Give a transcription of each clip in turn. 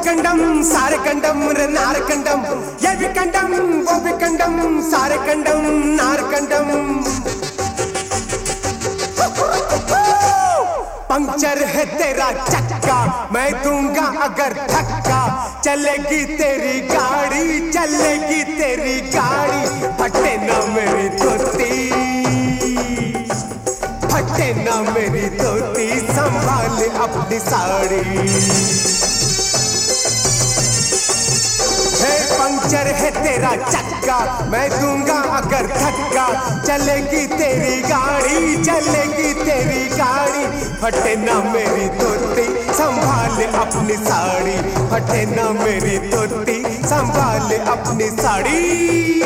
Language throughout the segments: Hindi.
कंडम सारे कंडम रे नार कंडम, ये भी कंडम वो भी कंडम, सारे कंडम नार कंडम। पंक्चर है तेरा चक्का, मैं दूंगा अगर धक्का, चलेगी तेरी गाड़ी, चलेगी तेरी गाड़ी। फटे ना मेरी धोती, फटे ना मेरी धोती, संभाल अपनी साड़ी। पंक्चर है तेरा चक्का, मैं दूंगा अगर धक्का, चलेगी तेरी गाड़ी, चलेगी तेरी गाड़ी। फटे ना मेरी धोती, संभाल अपनी साड़ी, फटे ना मेरी धोती, संभाल अपनी साड़ी।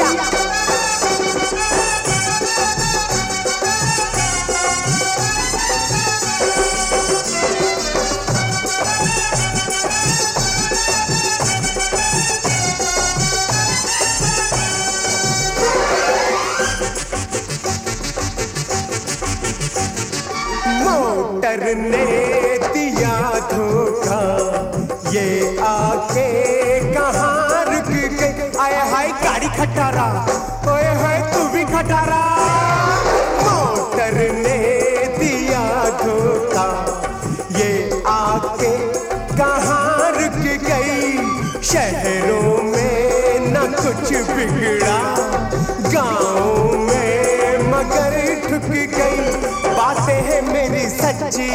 मोटर ने दिया धोखा, ये आके कहाँ रुक गई। आए हाय गाड़ी खटारा, ओए हाय तू भी खटारा। मोटर ने दिया धोखा, ये आके कहाँ रुक गई। शहरों में न कुछ बिगड़ा, गाँव में मगर ठुक गई। बातें हैं मेरी सच्ची,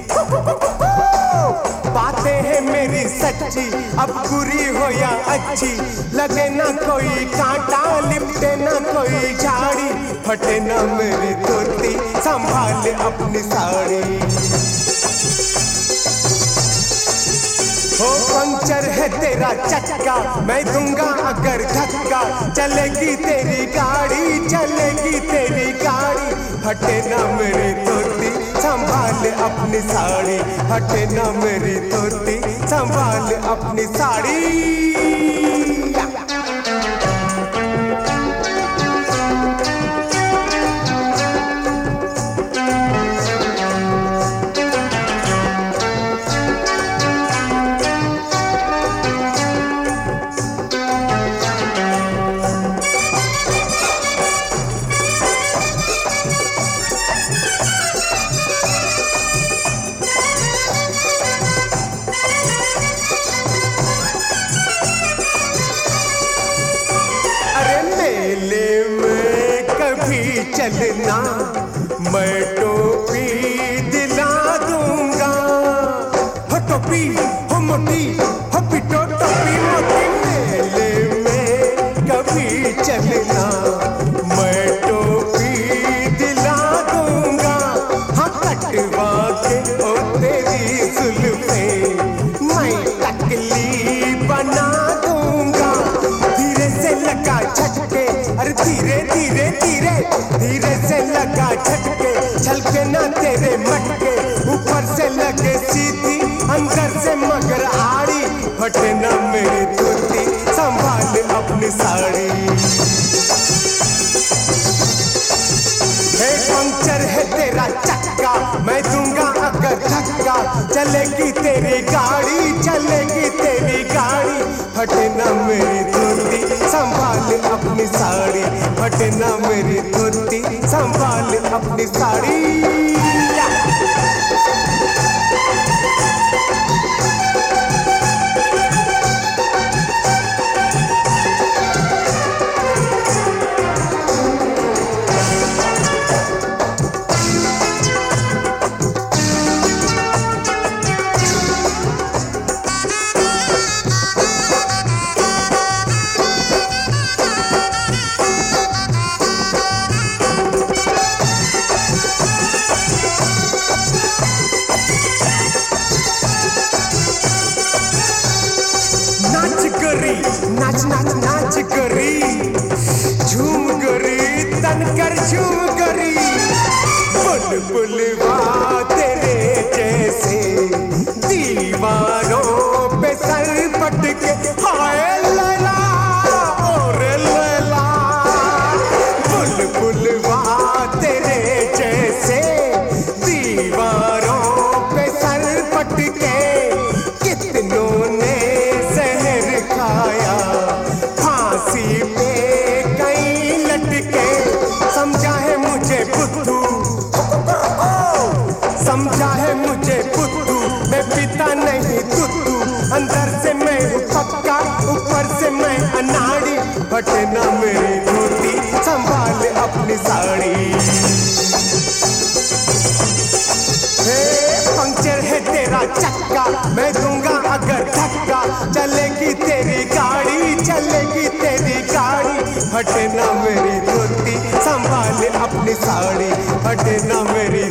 बातें हैं मेरी सच्ची, अब बुरी हो या अच्छी, लगे ना कोई कांटा, लिपटे ना कोई झाड़ी। फटे ना मेरी धोती, संभाल अपनी साड़ी। हो पंक्चर है तेरा चक्का, मैं दूंगा अगर धक्का, चलेगी तेरी गाड़ी, चलेगी तेरी गाड़ी। फटे ना मेरी धोती, संभाल अपनी साड़ी, फटे ना मेरी धोती, संभाल अपनी साड़ी। चलना मैं टोपी दिला दूंगा, हो टोपी हो मोटी, हो पिटो टोपी मोटी। मेले में कभी चलना मैं टोपी दिला दूंगा, हाँ कटवा के ओ तेरी जुल्फे मैं टकली बना दूंगा। धीरे से लगा झटके, अरे धीरे धीरे धीरे धीरे से लगा झटके, छलके ना तेरे मटके, ऊपर से लगे सीधी, अंदर से मगर आड़ी। फटे ना मेरी धोती, संभाल अपनी साड़ी। पंक्चर है तेरा चक्का, मैं दूंगा अगर धक्का, चलेगी तेरी गाड़ी, चलेगी तेरी गाड़ी। फटे ना मेरी धोती, संभाल अपनी साड़ी, फटे ना मेरी धोती, संभाल अपनी साड़ी। नाच नाच नाच गोरी, झूम गोरी, तनकर झूम गोरी। बुलबुलवा तेरे जैसे दीवारों पे सर पटके, हाय लैला और लैला। बुलबुलवा तेरे जैसे दीवारों पे सर पटके, कितनों ने नाड़ी, फटे ना मेरी धोती, संभाल अपनी साड़ी। पंक्चर है तेरा चक्का, मैं दूंगा अगर धक्का, चलेगी तेरी गाड़ी, चलेगी तेरी गाड़ी। फटे ना मेरी धोती, संभाल अपनी साड़ी, फटे ना मेरी